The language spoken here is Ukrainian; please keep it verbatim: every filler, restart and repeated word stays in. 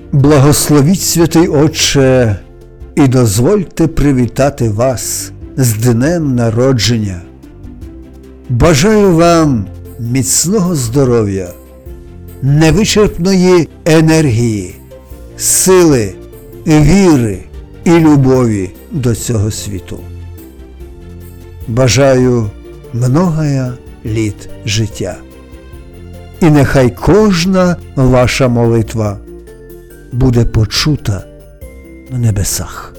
Благословіть, святий Отче, і дозвольте привітати вас з днем народження. Бажаю вам міцного здоров'я, невичерпної енергії, сили, віри і любові до цього світу. Бажаю многоя літ життя. І нехай кожна ваша молитва буде почута на небесах.